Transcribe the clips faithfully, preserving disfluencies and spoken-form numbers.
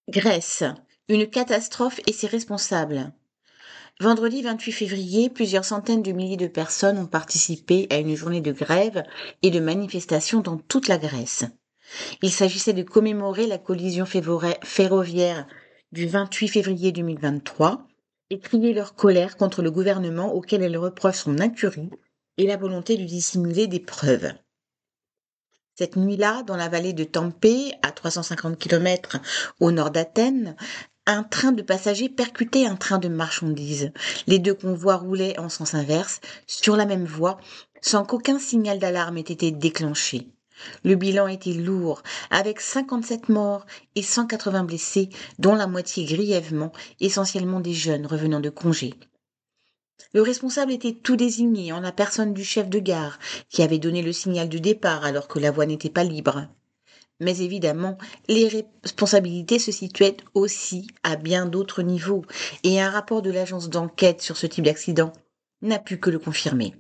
Grèce, une catastrophe et ses responsables. Vendredi vingt-huit février, plusieurs centaines de milliers de personnes ont participé à une journée de grève et de manifestations dans toute la Grèce. Il s'agissait de commémorer la collision ferroviaire du vingt-huit février deux mille vingt-trois et crier leur colère contre le gouvernement auquel elles reprochent son incurie et la volonté de dissimuler des preuves. Cette nuit-là, dans la vallée de Tampé, à trois cent cinquante kilomètres au nord d'Athènes, un train de passagers percutait un train de marchandises. Les deux convois roulaient en sens inverse, sur la même voie, sans qu'aucun signal d'alarme ait été déclenché. Le bilan était lourd, avec cinquante-sept morts et cent quatre-vingts blessés, dont la moitié grièvement, essentiellement des jeunes revenant de congé. Le responsable était tout désigné en la personne du chef de gare, qui avait donné le signal de départ alors que la voie n'était pas libre. Mais évidemment, les responsabilités se situaient aussi à bien d'autres niveaux, et un rapport de l'agence d'enquête sur ce type d'accident n'a pu que le confirmer.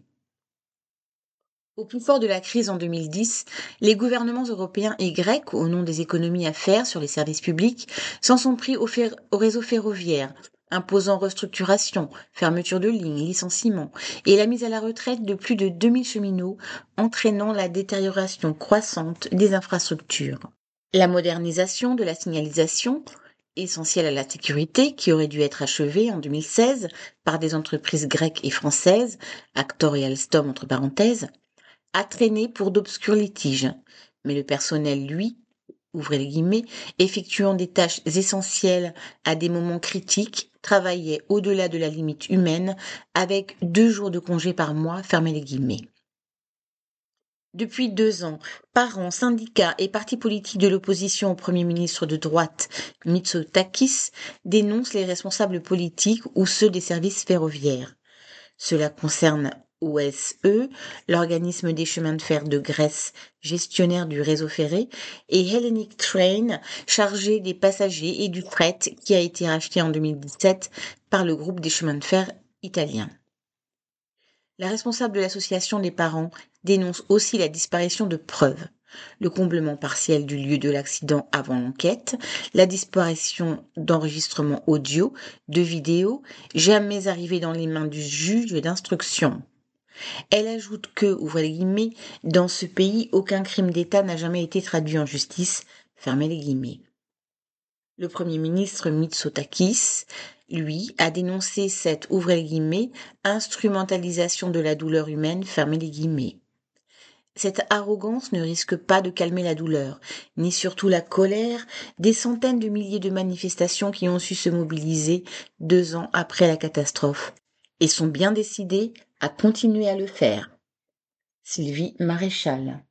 Au plus fort de la crise en deux mille dix, les gouvernements européens et grecs, au nom des économies à faire sur les services publics, s'en sont pris au, fer- au réseau ferroviaire, imposant restructuration, fermeture de lignes, licenciements et la mise à la retraite de plus de deux mille cheminots, entraînant la détérioration croissante des infrastructures. La modernisation de la signalisation, essentielle à la sécurité, qui aurait dû être achevée en deux mille seize par des entreprises grecques et françaises, Actor et Alstom entre parenthèses, a traîné pour d'obscurs litiges. Mais le personnel, lui, ouvrez les guillemets, effectuant des tâches essentielles à des moments critiques, travaillait au-delà de la limite humaine avec deux jours de congé par mois, fermez les guillemets. Depuis deux ans, parents, syndicats et partis politiques de l'opposition au Premier ministre de droite, Mitsotakis, dénoncent les responsables politiques ou ceux des services ferroviaires. Cela concerne O S E, l'organisme des chemins de fer de Grèce, gestionnaire du réseau ferré, et Hellenic Train, chargé des passagers et du fret, qui a été racheté en deux mille dix-sept par le groupe des chemins de fer italien. La responsable de l'association des parents dénonce aussi la disparition de preuves, le comblement partiel du lieu de l'accident avant l'enquête, la disparition d'enregistrements audio, de vidéos, jamais arrivés dans les mains du juge d'instruction. Elle ajoute que, ouvrez les guillemets, dans ce pays, aucun crime d'État n'a jamais été traduit en justice, fermez les guillemets. Le Premier ministre Mitsotakis, lui, a dénoncé cette, ouvrez les guillemets, instrumentalisation de la douleur humaine, fermez les guillemets. Cette arrogance ne risque pas de calmer la douleur, ni surtout la colère des centaines de milliers de manifestations qui ont su se mobiliser deux ans après la catastrophe, et sont bien décidées à continuer à le faire. Sylvie Maréchal.